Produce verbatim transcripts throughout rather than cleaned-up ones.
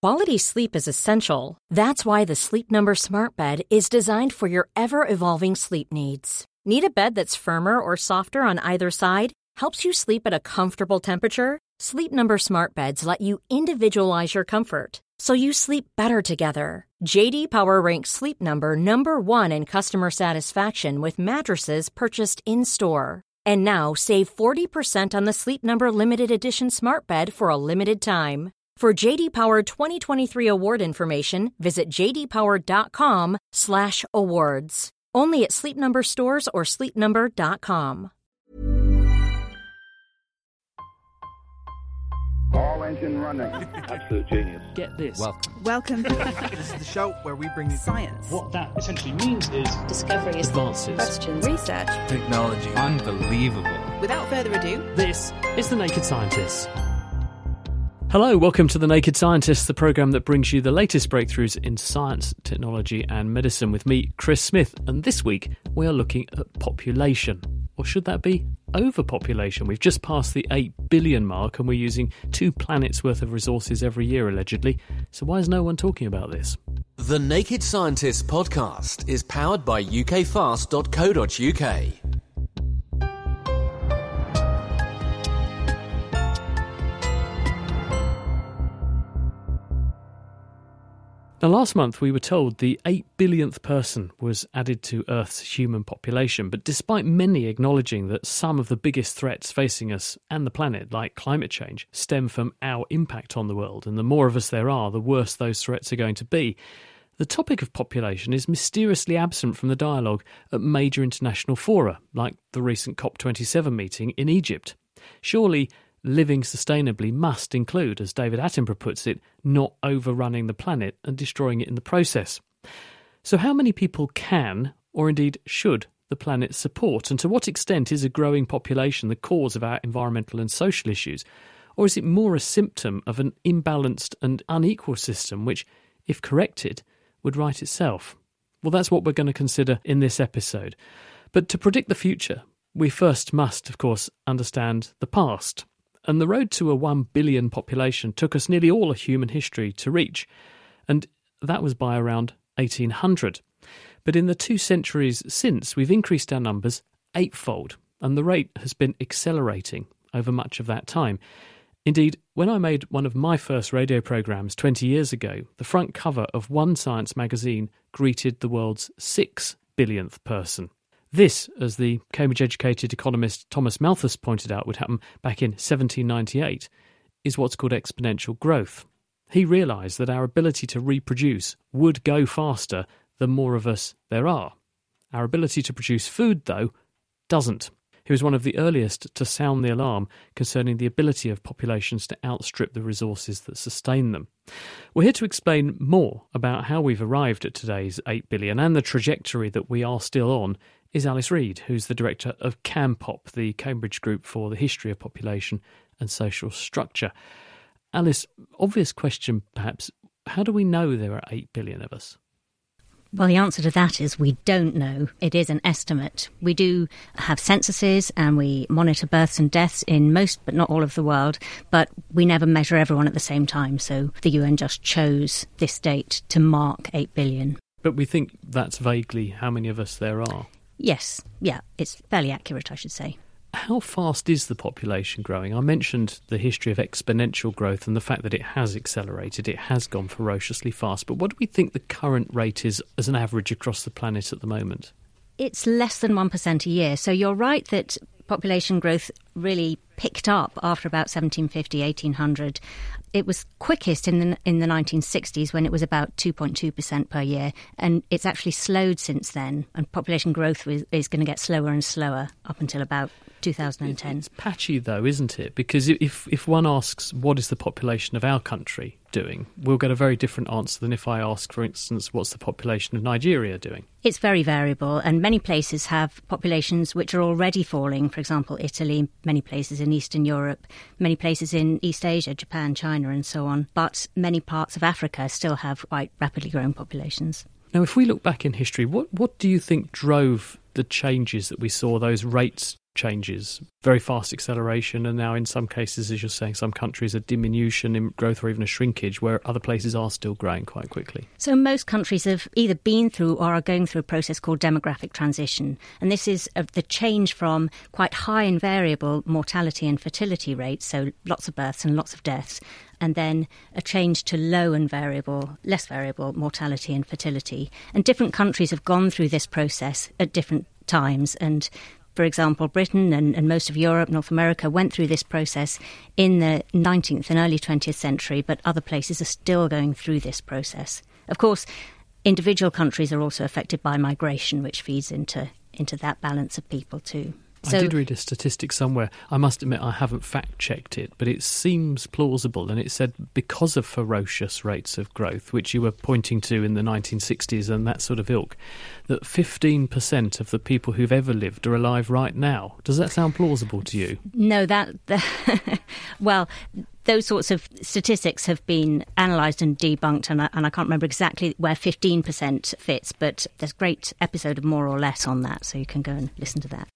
Quality sleep is essential. That's why the Sleep Number Smart Bed is designed for your ever-evolving sleep needs. Need a bed that's firmer or softer on either side? Helps you sleep at a comfortable temperature? Sleep Number Smart Beds let you individualize your comfort, so you sleep better together. J D Power ranks Sleep Number number one in customer satisfaction with mattresses purchased in-store. And now save forty percent on the Sleep Number Limited Edition Smart Bed for a limited time. For J D Power twenty twenty-three award information, visit jdpower.com slash awards. Only at Sleep Number stores or sleep number dot com. All engine running. Absolute genius. Get this. Welcome. Welcome. This is the show where we bring you Science. What that essentially means is discovery, advances, Questions. Research. technology. Unbelievable. Without further ado, this is The Naked Scientists. Hello, welcome to The Naked Scientists, the programme that brings you the latest breakthroughs in science, technology and medicine with me, Chris Smith. And this week we are looking at population. Or should that be overpopulation? We've just passed the eight billion mark and we're using two planets' worth of resources every year, allegedly. So why is no one talking about this? The Naked Scientists podcast is powered by U K fast dot co dot U K. Now, last month we were told the eight billionth person was added to Earth's human population, but despite many acknowledging that some of the biggest threats facing us and the planet, like climate change, stem from our impact on the world, and the more of us there are, the worse those threats are going to be, the topic of population is mysteriously absent from the dialogue at major international fora, like the recent COP twenty-seven meeting in Egypt. Surely living sustainably must include, as David Attenborough puts it, not overrunning the planet and destroying it in the process. So how many people can, or indeed should, the planet support, and to what extent is a growing population the cause of our environmental and social issues? Or is it more a symptom of an imbalanced and unequal system which, if corrected, would right itself? Well, that's what we're going to consider in this episode. But to predict the future, we first must, of course, understand the past. And the road to a one billion population took us nearly all of human history to reach, and that was by around eighteen hundred. But in the two centuries since, we've increased our numbers eightfold, and the rate has been accelerating over much of that time. Indeed, when I made one of my first radio programmes twenty years ago, the front cover of One Science magazine greeted the world's six billionth person. This, as the Cambridge-educated economist Thomas Malthus pointed out would happen back in seventeen ninety-eight, is what's called exponential growth. He realised that our ability to reproduce would go faster the more of us there are. Our ability to produce food, though, doesn't. He was one of the earliest to sound the alarm concerning the ability of populations to outstrip the resources that sustain them. We're here to explain more about how we've arrived at today's eight billion and the trajectory that we are still on is Alice Reid, who's the director of CAMPOP, the Cambridge Group for the History of Population and Social Structure. Alice, obvious question perhaps, how do we know there are eight billion of us? Well, the answer to that is we don't know. It is an estimate. We do have censuses and we monitor births and deaths in most but not all of the world, but we never measure everyone at the same time. So the U N just chose this date to mark eight billion. But we think that's vaguely how many of us there are. Yes, yeah, it's fairly accurate, I should say. How fast is the population growing? I mentioned the history of exponential growth and the fact that it has accelerated, it has gone ferociously fast. But what do we think the current rate is as an average across the planet at the moment? It's less than one percent a year. So you're right that population growth really picked up after about seventeen fifty, eighteen hundred. It was quickest in the, in the nineteen sixties when it was about two point two percent per year. And it's actually slowed since then. And population growth is, is going to get slower and slower up until about two thousand ten. It's patchy though, isn't it? Because if if one asks what is the population of our country doing, we'll get a very different answer than if I ask, for instance, what's the population of Nigeria doing? It's very variable, and many places have populations which are already falling. For example, Italy, many places in Eastern Europe, many places in East Asia, Japan, China and so on. But many parts of Africa still have quite rapidly growing populations. Now, if we look back in history, what, what do you think drove the changes that we saw, those rates changes, very fast acceleration, and now in some cases, as you're saying, some countries a diminution in growth or even a shrinkage, where other places are still growing quite quickly. So most countries have either been through or are going through a process called demographic transition. And this is uh, the change from quite high and variable mortality and fertility rates, so lots of births and lots of deaths, and then a change to low and variable, less variable mortality and fertility. And different countries have gone through this process at different times. And for example, Britain and, and most of Europe, North America, went through this process in the nineteenth and early twentieth century, but other places are still going through this process. Of course, individual countries are also affected by migration, which feeds into, into that balance of people too. So, I did read a statistic somewhere. I must admit I haven't fact-checked it, but it seems plausible. And it said because of ferocious rates of growth, which you were pointing to in the nineteen sixties and that sort of ilk, that fifteen percent of the people who've ever lived are alive right now. Does that sound plausible to you? No, that... that well... Those sorts of statistics have been analysed and debunked, and I, and I can't remember exactly where fifteen percent fits, but there's a great episode of More or Less on that, so you can go and listen to that.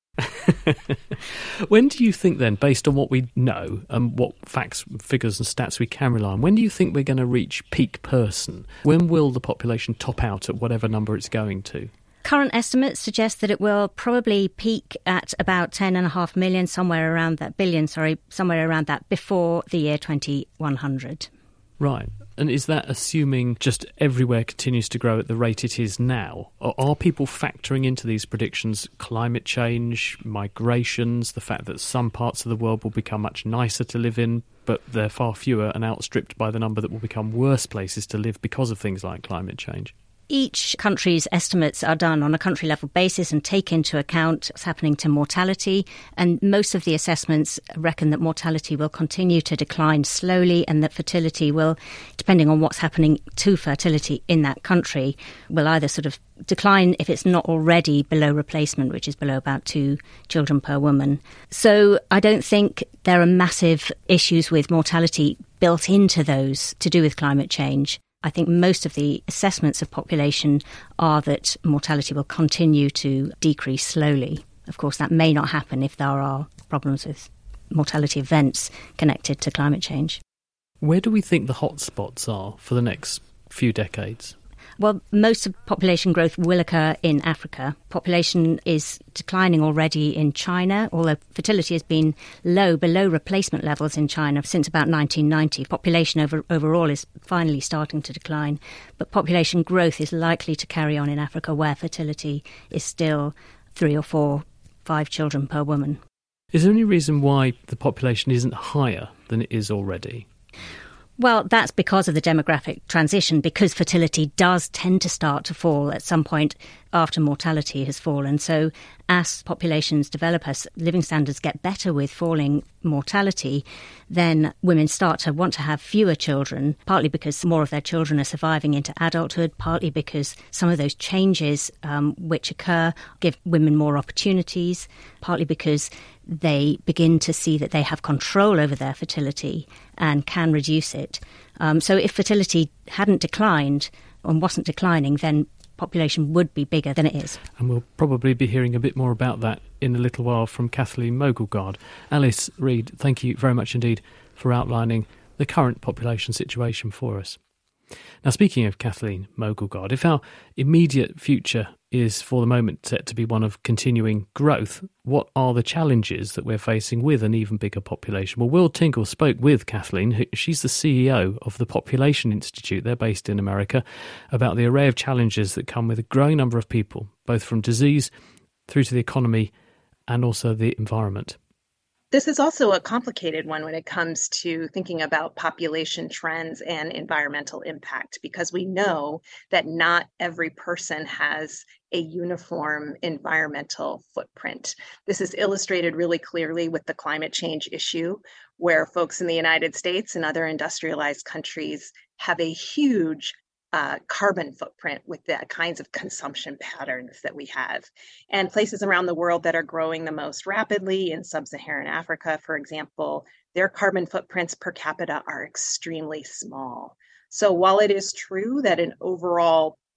When do you think then, based on what we know and what facts, figures and stats we can rely on, when do you think we're going to reach peak person? When will the population top out at whatever number it's going to? Current estimates suggest that it will probably peak at about ten and a half million, somewhere around that billion, sorry, somewhere around that before the year twenty-one hundred. Right. And is that assuming just everywhere continues to grow at the rate it is now? Or are people factoring into these predictions climate change, migrations, the fact that some parts of the world will become much nicer to live in, but they're far fewer and outstripped by the number that will become worse places to live because of things like climate change? Each country's estimates are done on a country-level basis and take into account what's happening to mortality. And most of the assessments reckon that mortality will continue to decline slowly and that fertility will, depending on what's happening to fertility in that country, will either sort of decline if it's not already below replacement, which is below about two children per woman. So I don't think there are massive issues with mortality built into those to do with climate change. I think most of the assessments of population are that mortality will continue to decrease slowly. Of course, that may not happen if there are problems with mortality events connected to climate change. Where do we think the hotspots are for the next few decades? Well, most of population growth will occur in Africa. Population is declining already in China, although fertility has been low, below replacement levels in China since about nineteen ninety. Population over, overall is finally starting to decline, but population growth is likely to carry on in Africa, where fertility is still three or four, five children per woman. Is there any reason why the population isn't higher than it is already? Well, that's because of the demographic transition, because fertility does tend to start to fall at some point after mortality has fallen. So as populations develop, as living standards get better with falling mortality, then women start to want to have fewer children, partly because more of their children are surviving into adulthood, partly because some of those changes um, which occur give women more opportunities, partly because they begin to see that they have control over their fertility and can reduce it. Um, so if fertility hadn't declined and wasn't declining, then population would be bigger than it is. And we'll probably be hearing a bit more about that in a little while from Kathleen Mogelgaard. Alice Reid, thank you very much indeed for outlining the current population situation for us. Now, speaking of Kathleen Mogelgaard, if our immediate future is for the moment set to be one of continuing growth, what are the challenges that we're facing with an even bigger population? Well, Will Tingle spoke with Kathleen, who, she's the C E O of the Population Institute, they're based in America, about the array of challenges that come with a growing number of people, both from disease through to the economy and also the environment. This is also a complicated one when it comes to thinking about population trends and environmental impact, because we know that not every person has a uniform environmental footprint. This is illustrated really clearly with the climate change issue, where folks in the United States and other industrialized countries have a huge Uh, carbon footprint with the kinds of consumption patterns that we have. And places around the world that are growing the most rapidly, in sub-Saharan Africa, for example, their carbon footprints per capita are extremely small. So while it is true that an overall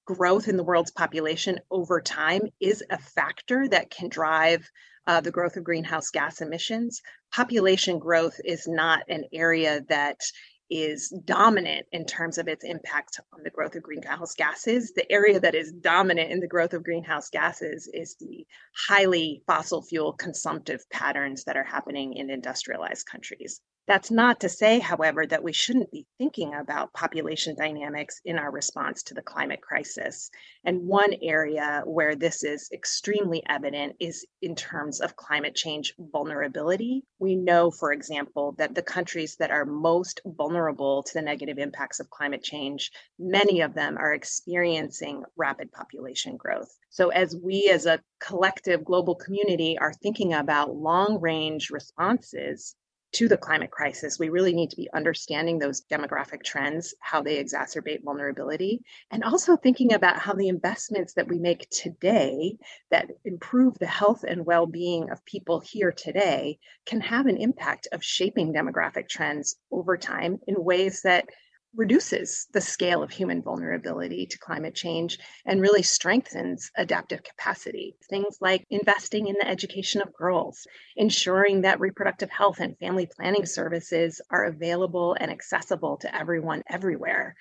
growth in the world's population over time is a factor that can drive uh, the growth of greenhouse gas emissions. Population growth is not an area that is dominant in terms of its impact on the growth of greenhouse gases. The area that is dominant in the growth of greenhouse gases is the highly fossil fuel consumptive patterns that are happening in industrialized countries. That's not to say, however, that we shouldn't be thinking about population dynamics in our response to the climate crisis. And one area where this is extremely evident is in terms of climate change vulnerability. We know, for example, that the countries that are most vulnerable to the negative impacts of climate change, many of them are experiencing rapid population growth. So as we as a collective global community are thinking about long-range responses to the climate crisis, we really need to be understanding those demographic trends, how they exacerbate vulnerability, and also thinking about how the investments that we make today that improve the health and well-being of people here today can have an impact of shaping demographic trends over time in ways that reduces the scale of human vulnerability to climate change and really strengthens adaptive capacity. Things like investing in the education of girls, ensuring that reproductive health and family planning services are available and accessible to everyone everywhere.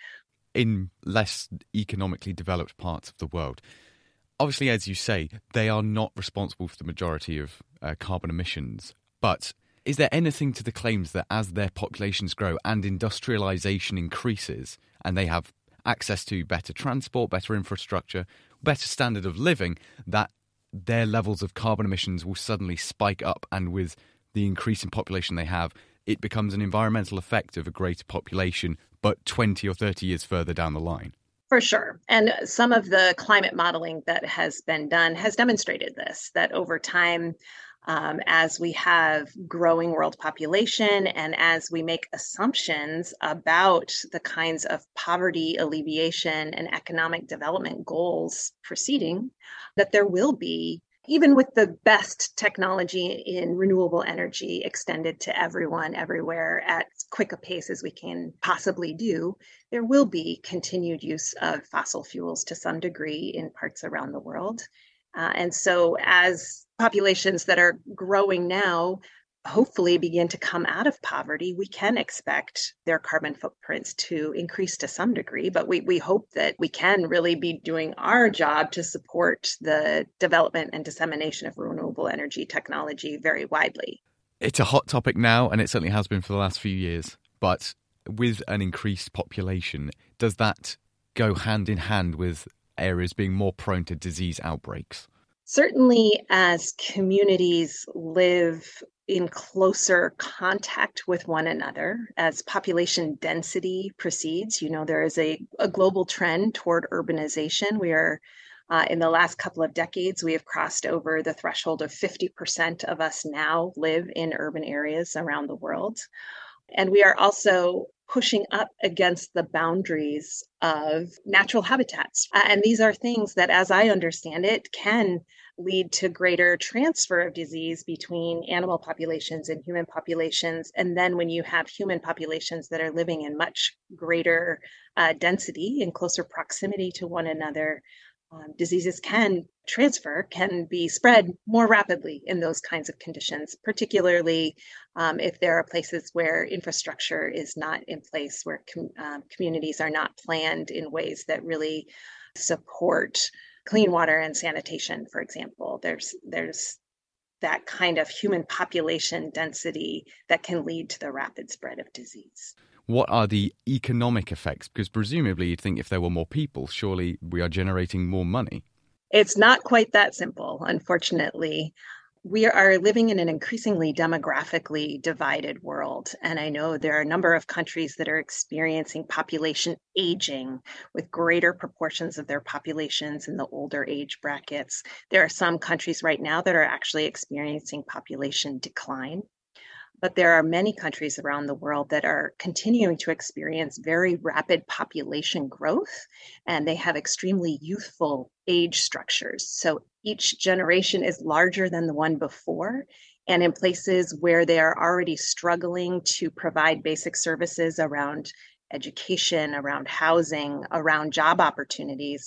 In less economically developed parts of the world, obviously, as you say, they are not responsible for the majority of uh, carbon emissions, but is there anything to the claims that as their populations grow and industrialization increases and they have access to better transport, better infrastructure, better standard of living, that their levels of carbon emissions will suddenly spike up, and with the increase in population they have, it becomes an environmental effect of a greater population, but twenty or thirty years further down the line? For sure. And some of the climate modeling that has been done has demonstrated this, that over time, Um, as we have growing world population and as we make assumptions about the kinds of poverty alleviation and economic development goals proceeding, that there will be, even with the best technology in renewable energy extended to everyone, everywhere at as quick a pace as we can possibly do, there will be continued use of fossil fuels to some degree in parts around the world. Uh, and so as populations that are growing now hopefully begin to come out of poverty, we can expect their carbon footprints to increase to some degree. But we, we hope that we can really be doing our job to support the development and dissemination of renewable energy technology very widely. It's a hot topic now, and it certainly has been for the last few years. But with an increased population, does that go hand in hand with areas being more prone to disease outbreaks? Certainly, as communities live in closer contact with one another, as population density proceeds, you know, there is a, a global trend toward urbanization. We are, uh, in the last couple of decades, we have crossed over the threshold of fifty percent of us now live in urban areas around the world. And we are also pushing up against the boundaries of natural habitats. Uh, and these are things that, as I understand it, can lead to greater transfer of disease between animal populations and human populations. And then when you have human populations that are living in much greater uh, density and closer proximity to one another, Um, diseases can transfer, can be spread more rapidly in those kinds of conditions, particularly um, if there are places where infrastructure is not in place, where com- um, communities are not planned in ways that really support clean water and sanitation, for example. There's, there's that kind of human population density that can lead to the rapid spread of disease. What are the economic effects? Because presumably you'd think if there were more people, surely we are generating more money. It's not quite that simple, unfortunately. We are living in an increasingly demographically divided world. And I know there are a number of countries that are experiencing population aging with greater proportions of their populations in the older age brackets. There are some countries right now that are actually experiencing population decline. But there are many countries around the world that are continuing to experience very rapid population growth, and they have extremely youthful age structures. So each generation is larger than the one before. And in places where they are already struggling to provide basic services around education, around housing, around job opportunities,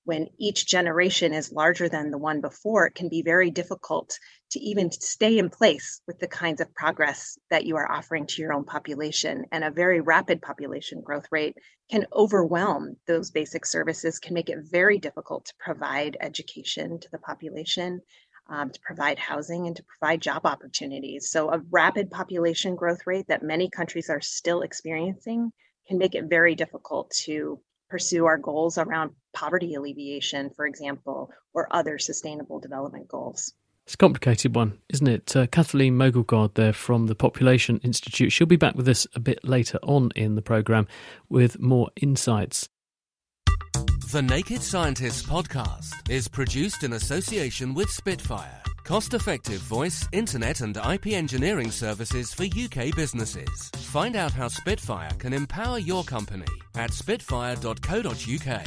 when each generation is larger than the one before, it can be very difficult to even stay in place with the kinds of progress that you are offering to your own population. And a very rapid population growth rate can overwhelm those basic services, can make it very difficult to provide education to the population, um, to provide housing, and to provide job opportunities. So a rapid population growth rate that many countries are still experiencing can make it very difficult to pursue our goals around poverty alleviation, for example, or other sustainable development goals. It's a complicated one, isn't it? Uh, Kathleen Mogelgaard there from the Population Institute. She'll be back with us a bit later on in the programme with more insights. The Naked Scientists podcast is produced in association with Spitfire, cost-effective voice, internet and I P engineering services for U K businesses. Find out how Spitfire can empower your company at spitfire dot co dot uk.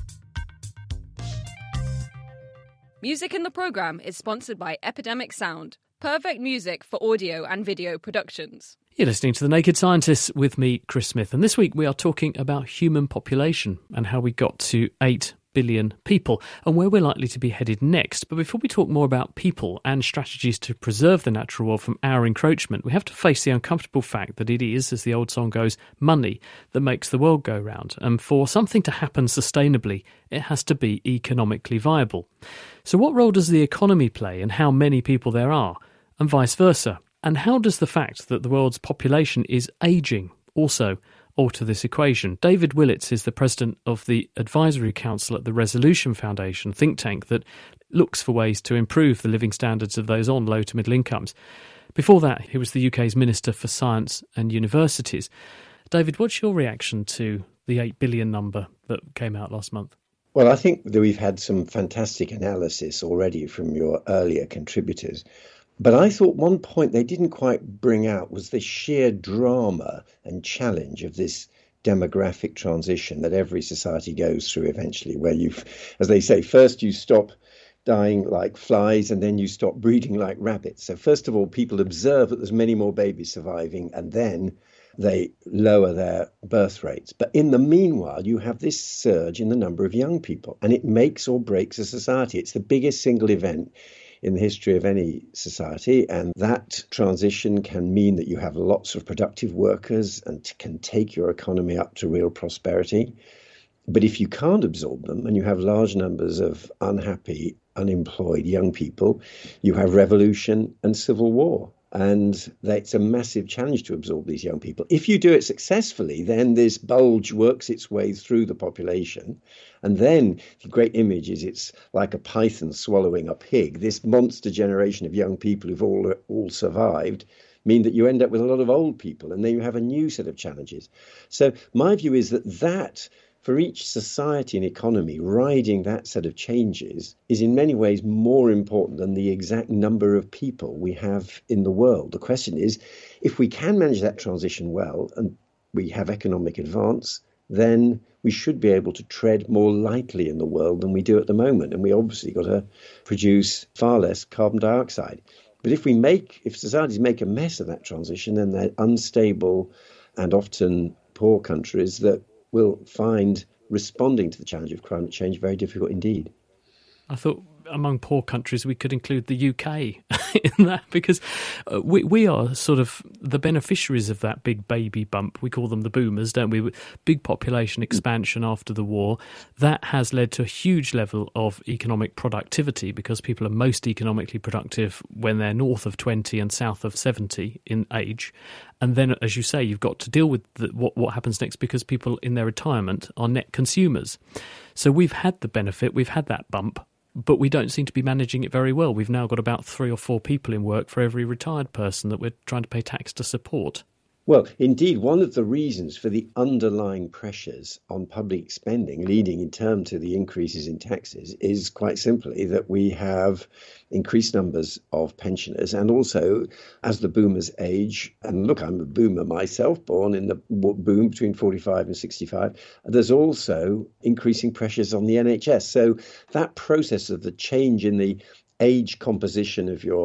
Music in the programme is sponsored by Epidemic Sound, perfect music for audio and video productions. You're listening to The Naked Scientists with me, Chris Smith, and this week we are talking about human population and how we got to eight billion people and where we're likely to be headed next. But before we talk more about people and strategies to preserve the natural world from our encroachment, we have to face the uncomfortable fact that it is, as the old song goes, money that makes the world go round. And for something to happen sustainably, it has to be economically viable. So what role does the economy play in how many people there are, and vice versa? And how does the fact that the world's population is ageing also alter this equation? David Willetts is the president of the Advisory Council at the Resolution Foundation, think tank that looks for ways to improve the living standards of those on low to middle incomes. Before that, he was the U K's Minister for Science and Universities. David, what's your reaction to the eight billion number that came out last month? Well, I think that we've had some fantastic analysis already from your earlier contributors. But I thought one point they didn't quite bring out was the sheer drama and challenge of this demographic transition that every society goes through eventually, where you've, as they say, first you stop dying like flies and then you stop breeding like rabbits. So first of all, people observe that there's many more babies surviving and then they lower their birth rates. But in the meanwhile, you have this surge in the number of young people, and it makes or breaks a society. It's the biggest single event in the history of any society, and that transition can mean that you have lots of productive workers and can take your economy up to real prosperity. But if you can't absorb them and you have large numbers of unhappy, unemployed young people, you have revolution and civil war. And that's a massive challenge to absorb these young people. If you do it successfully, then this bulge works its way through the population. And then the great image is it's like a python swallowing a pig. This monster generation of young people who've all, all survived mean that you end up with a lot of old people, and then you have a new set of challenges. So my view is that that, for each society and economy, riding that set of changes is in many ways more important than the exact number of people we have in the world. The question is, if we can manage that transition well and we have economic advance, then we should be able to tread more lightly in the world than we do at the moment. And we obviously got to produce far less carbon dioxide. But if we make, if societies make a mess of that transition, then they're unstable and often poor countries that will find responding to the challenge of climate change very difficult indeed. I thought among poor countries we could include the U K in that, because uh, we we are sort of the beneficiaries of that big baby bump. We call them the boomers, don't we? Big population expansion after the war. That has led to a huge level of economic productivity, because people are most economically productive when they're north of twenty and south of seventy in age. And then, as you say, you've got to deal with the, what, what happens next, because people in their retirement are net consumers. So we've had the benefit, we've had that bump, but we don't seem to be managing it very well. We've now got about three or four people in work for every retired person that we're trying to pay tax to support. Well, indeed, one of the reasons for the underlying pressures on public spending leading in turn to the increases in taxes is quite simply that we have increased numbers of pensioners, and also as the boomers age, and look, I'm a boomer myself, born in the boom between forty-five and sixty-five, there's also increasing pressures on the N H S. So that process of the change in the age composition of your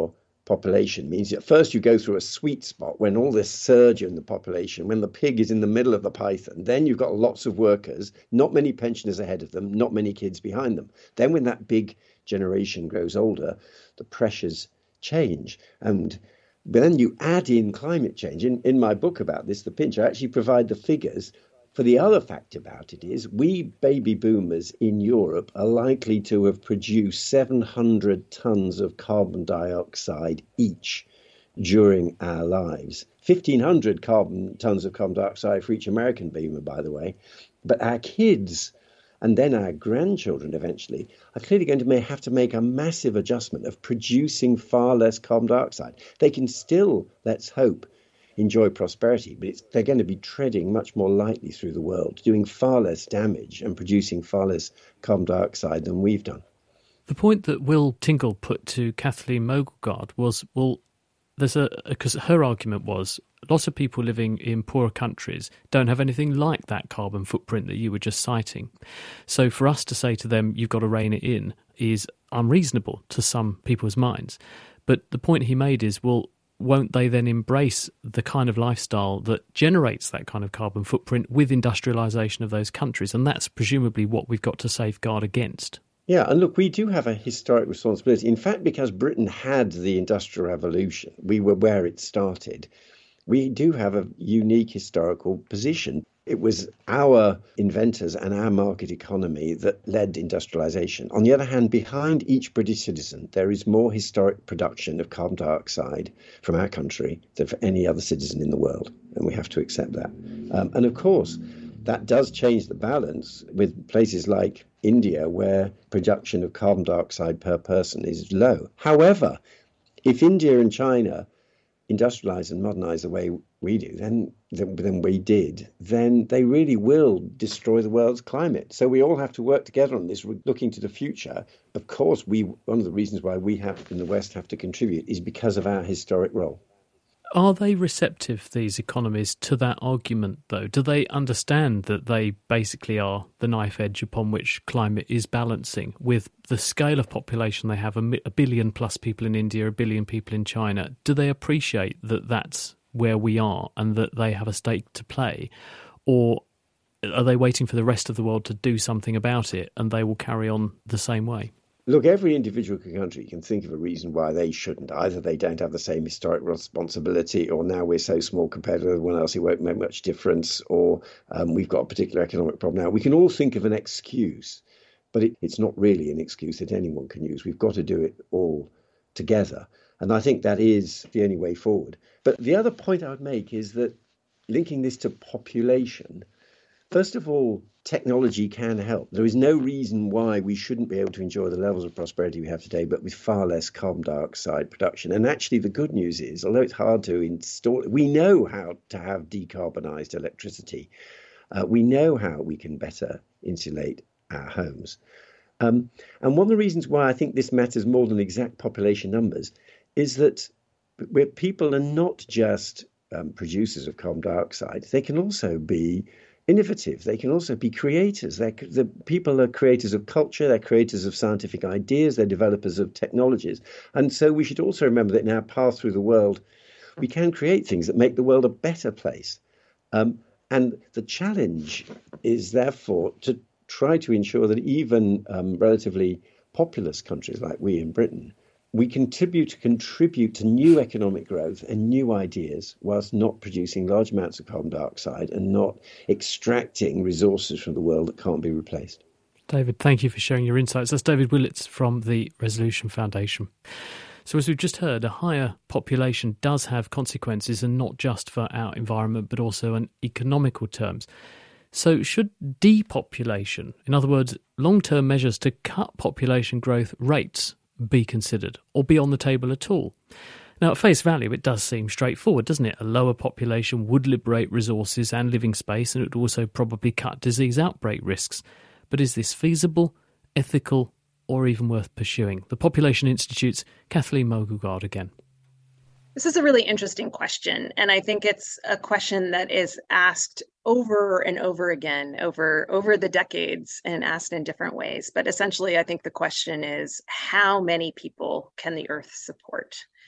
population means at first you go through a sweet spot when all this surge in the population, when the pig is in the middle of the python, then you've got lots of workers, not many pensioners ahead of them, not many kids behind them. Then when that big generation grows older, the pressures change. And then you add in climate change. In, in my book about this, The Pinch, I actually provide the figures. For the other fact about it is we baby boomers in Europe are likely to have produced seven hundred tons of carbon dioxide each during our lives. fifteen hundred carbon tons of carbon dioxide for each American boomer, by the way. But our kids and then our grandchildren eventually are clearly going to may have to make a massive adjustment of producing far less carbon dioxide. They can still, let's hope, enjoy prosperity, but it's, they're going to be treading much more lightly through the world, doing far less damage and producing far less carbon dioxide than we've done. The point that Will Tingle put to Kathleen Mogelgard was, well, there's a because her argument was lots of people living in poorer countries don't have anything like that carbon footprint that you were just citing. So for us to say to them, you've got to rein it in, is unreasonable to some people's minds. But the point he made is, well, won't they then embrace the kind of lifestyle that generates that kind of carbon footprint with industrialisation of those countries? And that's presumably what we've got to safeguard against. Yeah, and look, we do have a historic responsibility. In fact, because Britain had the Industrial Revolution, we were where it started, we do have a unique historical position. It was our inventors and our market economy that led industrialization. On the other hand, behind each British citizen, there is more historic production of carbon dioxide from our country than for any other citizen in the world. And we have to accept that. Um, and of course, that does change the balance with places like India, where production of carbon dioxide per person is low. However, if India and China industrialize and modernize the way we do, then, then we did, then they really will destroy the world's climate. So we all have to work together on this, looking to the future. Of course, we one of the reasons why we have in the West have to contribute is because of our historic role. Are they receptive, these economies, to that argument, though? Do they understand that they basically are the knife edge upon which climate is balancing with the scale of population they have, a, a billion plus people in India, a billion people in China? Do they appreciate that that's where we are and that they have a stake to play? Or are they waiting for the rest of the world to do something about it and they will carry on the same way? Look, every individual country can think of a reason why they shouldn't. Either they don't have the same historic responsibility, or now we're so small compared to everyone else it won't make much difference, or um, we've got a particular economic problem now. We can all think of an excuse, but it, it's not really an excuse that anyone can use. We've got to do it all together. And I think that is the only way forward. But the other point I would make is that linking this to population, first of all, technology can help. There is no reason why we shouldn't be able to enjoy the levels of prosperity we have today, but with far less carbon dioxide production. And actually, the good news is, although it's hard to install, we know how to have decarbonised electricity. Uh, we know how we can better insulate our homes. Um, and one of the reasons why I think this matters more than exact population numbers is that where people are not just um, producers of carbon dioxide, they can also be innovative. They can also be creators. They're, the people are creators of culture. They're creators of scientific ideas. They're developers of technologies. And so we should also remember that in our path through the world, we can create things that make the world a better place. Um, and the challenge is therefore to try to ensure that even um, relatively populous countries like we in Britain, we contribute to contribute to new economic growth and new ideas whilst not producing large amounts of carbon dioxide and not extracting resources from the world that can't be replaced. David, thank you for sharing your insights. That's David Willetts from the Resolution Foundation. So as we've just heard, a higher population does have consequences, and not just for our environment, but also in economical terms. So should depopulation, in other words, long-term measures to cut population growth rates, be considered or be on the table at all? Now, at face value, it does seem straightforward, doesn't it? A lower population would liberate resources and living space, and it would also probably cut disease outbreak risks. But is this feasible, ethical, or even worth pursuing? The Population Institute's Kathleen Mogelgard again. This is a really interesting question, and I think it's a question that is asked over and over again over, over the decades and asked in different ways. But essentially, I think the question is, how many people can the Earth support?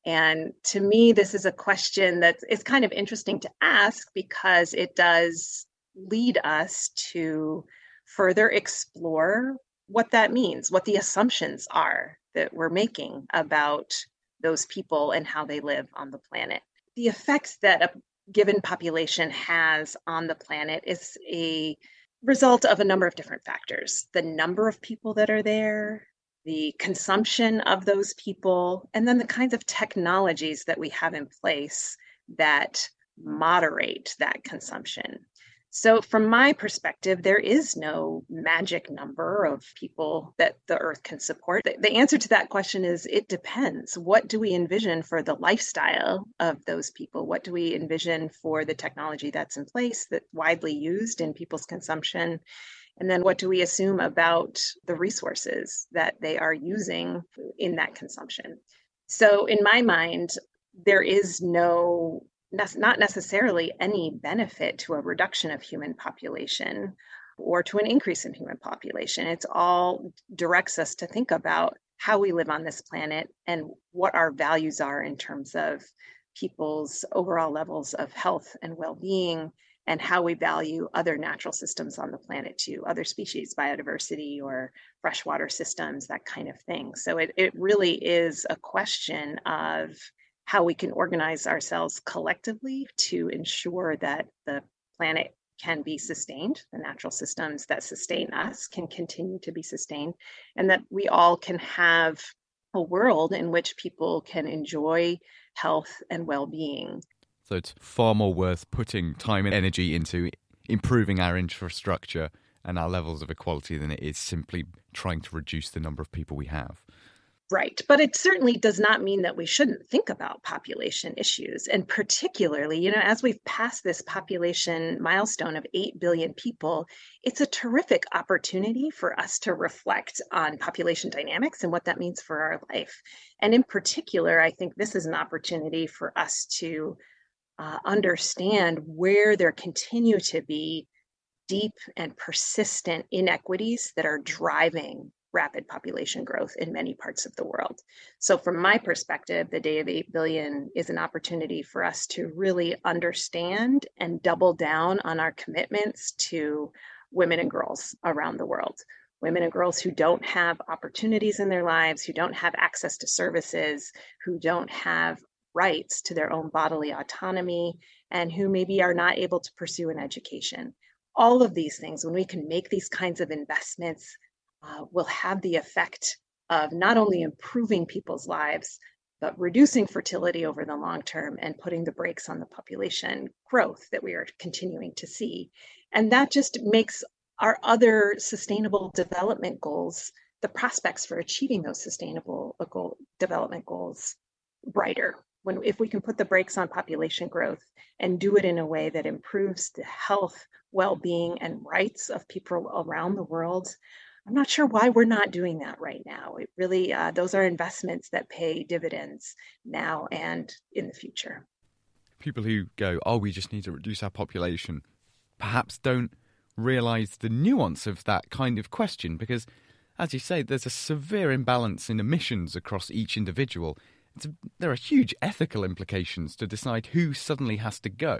And to me, this is a question that is kind of interesting to ask because it does lead us to further explore what that means, what the assumptions are that we're making about those people and how they live on the planet. The effects that a given population has on the planet is a result of a number of different factors. The number of people that are there, the consumption of those people, and then the kinds of technologies that we have in place that moderate that consumption. So from my perspective, there is no magic number of people that the Earth can support. The, the answer to that question is it depends. What do we envision for the lifestyle of those people? What do we envision for the technology that's in place, that's widely used in people's consumption? And then what do we assume about the resources that they are using in that consumption? So in my mind, there is no not necessarily any benefit to a reduction of human population or to an increase in human population. It's all directs us to think about how we live on this planet and what our values are in terms of people's overall levels of health and well-being and how we value other natural systems on the planet too, other species, biodiversity or freshwater systems, that kind of thing. So it, it really is a question of how we can organize ourselves collectively to ensure that the planet can be sustained, the natural systems that sustain us can continue to be sustained, and that we all can have a world in which people can enjoy health and well-being. So it's far more worth putting time and energy into improving our infrastructure and our levels of equality than it is simply trying to reduce the number of people we have. Right. But it certainly does not mean that we shouldn't think about population issues. And particularly, you know, as we've passed this population milestone of eight billion people, it's a terrific opportunity for us to reflect on population dynamics and what that means for our life. And in particular, I think this is an opportunity for us to uh, understand where there continue to be deep and persistent inequities that are driving rapid population growth in many parts of the world. So from my perspective, the Day of eight billion is an opportunity for us to really understand and double down on our commitments to women and girls around the world. Women and girls who don't have opportunities in their lives, who don't have access to services, who don't have rights to their own bodily autonomy, and who maybe are not able to pursue an education. All of these things, when we can make these kinds of investments, Uh, will have the effect of not only improving people's lives, but reducing fertility over the long term and putting the brakes on the population growth that we are continuing to see. And that just makes our other sustainable development goals, the prospects for achieving those sustainable goal, development goals, brighter. When, if we can put the brakes on population growth and do it in a way that improves the health, well-being, and rights of people around the world, I'm not sure why we're not doing that right now. It really, uh, those are investments that pay dividends now and in the future. People who go, oh, we just need to reduce our population, perhaps don't realise the nuance of that kind of question because, as you say, there's a severe imbalance in emissions across each individual. It's, there are huge ethical implications to decide who suddenly has to go.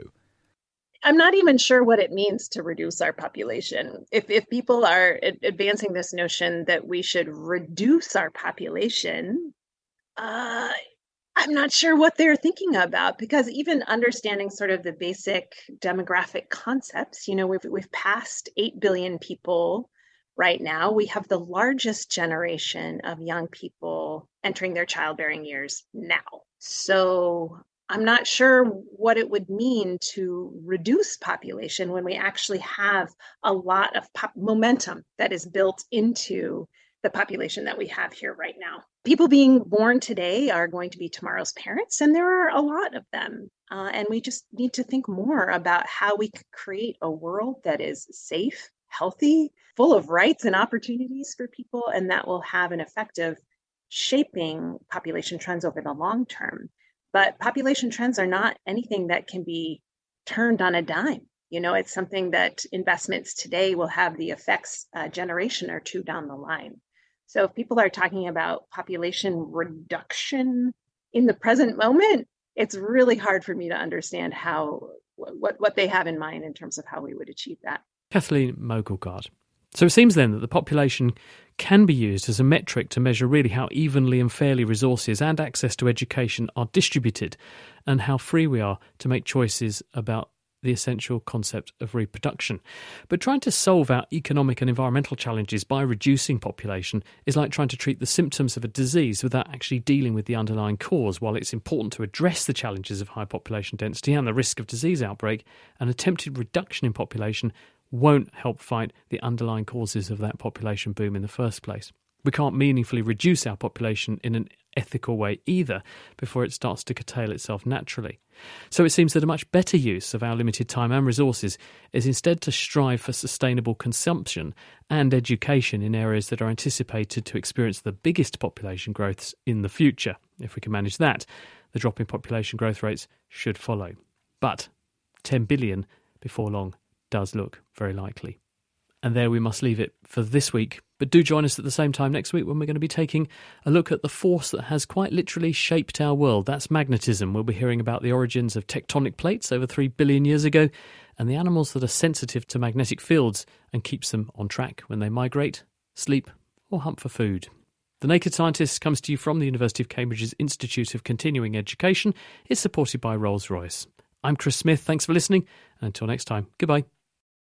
I'm not even sure what it means to reduce our population. If if people are advancing this notion that we should reduce our population, uh, I'm not sure what they're thinking about, because even understanding sort of the basic demographic concepts, you know, we've we've passed eight billion people right now. We have the largest generation of young people entering their childbearing years now. So I'm not sure what it would mean to reduce population when we actually have a lot of pop- momentum that is built into the population that we have here right now. People being born today are going to be tomorrow's parents, and there are a lot of them. Uh, and we just need to think more about how we can create a world that is safe, healthy, full of rights and opportunities for people, and that will have an effect of shaping population trends over the long term. But population trends are not anything that can be turned on a dime. You know, it's something that investments today will have the effects a generation or two down the line. So if people are talking about population reduction in the present moment, it's really hard for me to understand how what, what they have in mind in terms of how we would achieve that. Kathleen Mogelgard. So it seems then that the population can be used as a metric to measure really how evenly and fairly resources and access to education are distributed, and how free we are to make choices about the essential concept of reproduction. But trying to solve our economic and environmental challenges by reducing population is like trying to treat the symptoms of a disease without actually dealing with the underlying cause. While it's important to address the challenges of high population density and the risk of disease outbreak, an attempted reduction in population won't help fight the underlying causes of that population boom in the first place. We can't meaningfully reduce our population in an ethical way either before it starts to curtail itself naturally. So it seems that a much better use of our limited time and resources is instead to strive for sustainable consumption and education in areas that are anticipated to experience the biggest population growths in the future. If we can manage that, the drop in population growth rates should follow. But ten billion before long does look very likely. And there we must leave it for this week. But do join us at the same time next week when we're going to be taking a look at the force that has quite literally shaped our world. That's magnetism. We'll be hearing about the origins of tectonic plates over three billion years ago and the animals that are sensitive to magnetic fields and keeps them on track when they migrate, sleep or hunt for food. The Naked Scientist comes to you from the University of Cambridge's Institute of Continuing Education. It's supported by Rolls-Royce. I'm Chris Smith. Thanks for listening. And until next time, goodbye.